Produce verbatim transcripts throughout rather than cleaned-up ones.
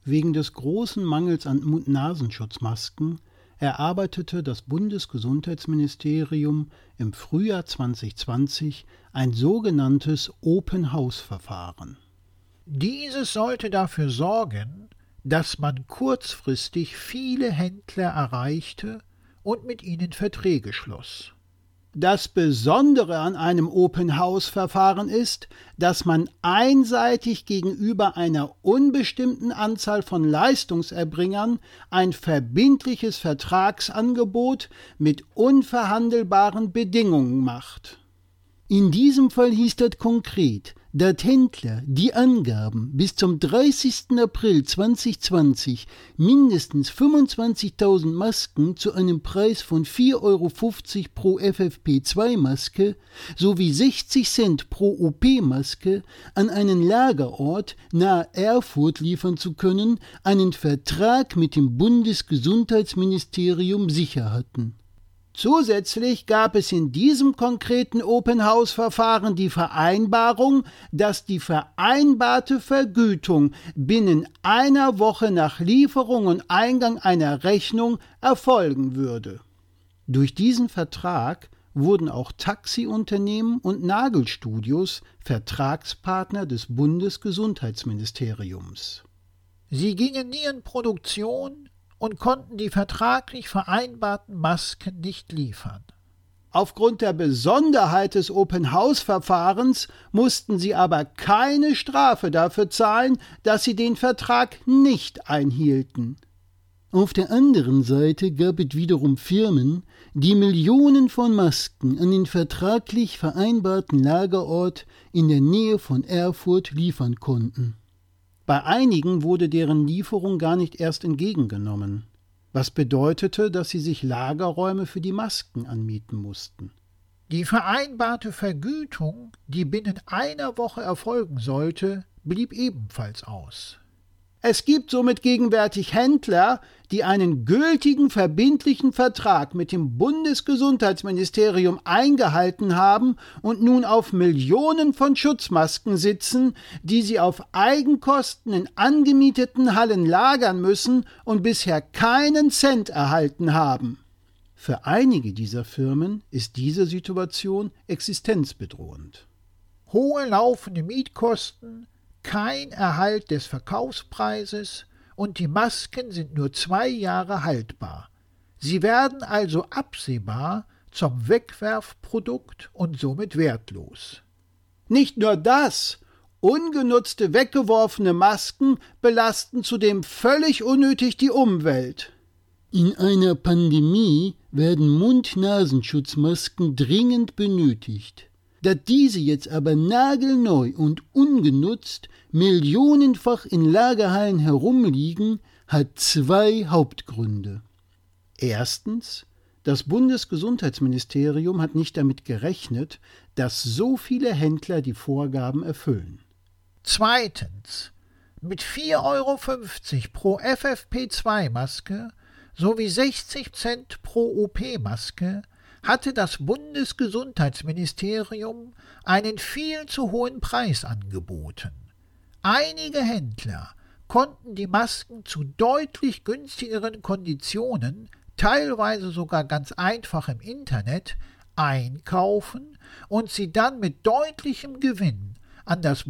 Wegen des großen Mangels an Mund-Nasenschutzmasken erarbeitete das Bundesgesundheitsministerium im Frühjahr zweitausendzwanzig ein sogenanntes Open-House-Verfahren. Dieses sollte dafür sorgen, dass man kurzfristig viele Händler erreichte und mit ihnen Verträge schloss. Das Besondere an einem Open-House-Verfahren ist, dass man einseitig gegenüber einer unbestimmten Anzahl von Leistungserbringern ein verbindliches Vertragsangebot mit unverhandelbaren Bedingungen macht. In diesem Fall hieß das konkret, dass Händler die Angaben bis zum dreißigsten April zweitausendzwanzig mindestens fünfundzwanzigtausend Masken zu einem Preis von vier Euro fünfzig pro F F P zwei Maske sowie sechzig Cent pro O P-Maske an einen Lagerort nahe Erfurt liefern zu können, einen Vertrag mit dem Bundesgesundheitsministerium sicher hatten. Zusätzlich gab es in diesem konkreten Open-House-Verfahren die Vereinbarung, dass die vereinbarte Vergütung binnen einer Woche nach Lieferung und Eingang einer Rechnung erfolgen würde. Durch diesen Vertrag wurden auch Taxiunternehmen und Nagelstudios Vertragspartner des Bundesgesundheitsministeriums. Sie gingen nie in Produktion und konnten die vertraglich vereinbarten Masken nicht liefern. Aufgrund der Besonderheit des Open-House-Verfahrens mussten sie aber keine Strafe dafür zahlen, dass sie den Vertrag nicht einhielten. Auf der anderen Seite gab es wiederum Firmen, die Millionen von Masken an den vertraglich vereinbarten Lagerort in der Nähe von Erfurt liefern konnten. Bei einigen wurde deren Lieferung gar nicht erst entgegengenommen, was bedeutete, dass sie sich Lagerräume für die Masken anmieten mussten. Die vereinbarte Vergütung, die binnen einer Woche erfolgen sollte, blieb ebenfalls aus. Es gibt somit gegenwärtig Händler, die einen gültigen verbindlichen Vertrag mit dem Bundesgesundheitsministerium eingehalten haben und nun auf Millionen von Schutzmasken sitzen, die sie auf Eigenkosten in angemieteten Hallen lagern müssen und bisher keinen Cent erhalten haben. Für einige dieser Firmen ist diese Situation existenzbedrohend. Hohe laufende Mietkosten, kein Erhalt des Verkaufspreises und die Masken sind nur zwei Jahre haltbar. Sie werden also absehbar zum Wegwerfprodukt und somit wertlos. Nicht nur das, ungenutzte, weggeworfene Masken belasten zudem völlig unnötig die Umwelt. In einer Pandemie werden Mund-Nasenschutzmasken dringend benötigt. Dass diese jetzt aber nagelneu und ungenutzt millionenfach in Lagerhallen herumliegen, hat zwei Hauptgründe. Erstens, das Bundesgesundheitsministerium hat nicht damit gerechnet, dass so viele Händler die Vorgaben erfüllen. Zweitens, mit vier Euro fünfzig pro F F P zwei Maske sowie sechzig Cent pro O P-Maske hatte das Bundesgesundheitsministerium einen viel zu hohen Preis angeboten. Einige Händler konnten die Masken zu deutlich günstigeren Konditionen, teilweise sogar ganz einfach im Internet, einkaufen und sie dann mit deutlichem Gewinn an das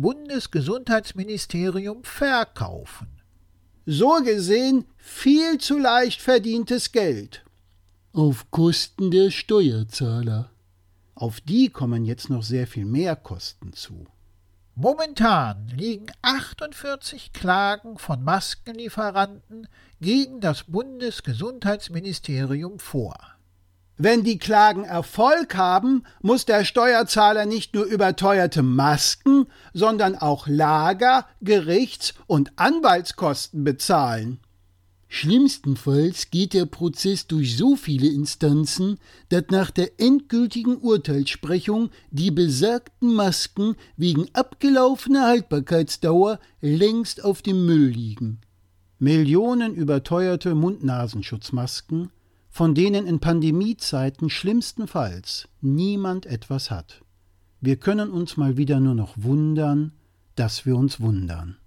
Bundesgesundheitsministerium verkaufen. So gesehen viel zu leicht verdientes Geld. Auf Kosten der Steuerzahler. Auf die kommen jetzt noch sehr viel mehr Kosten zu. Momentan liegen achtundvierzig Klagen von Maskenlieferanten gegen das Bundesgesundheitsministerium vor. Wenn die Klagen Erfolg haben, muss der Steuerzahler nicht nur überteuerte Masken, sondern auch Lager-, Gerichts- und Anwaltskosten bezahlen. Schlimmstenfalls geht der Prozess durch so viele Instanzen, dass nach der endgültigen Urteilssprechung die besagten Masken wegen abgelaufener Haltbarkeitsdauer längst auf dem Müll liegen. Millionen überteuerte Mund-Nasenschutzmasken, von denen in Pandemiezeiten schlimmstenfalls niemand etwas hat. Wir können uns mal wieder nur noch wundern, dass wir uns wundern.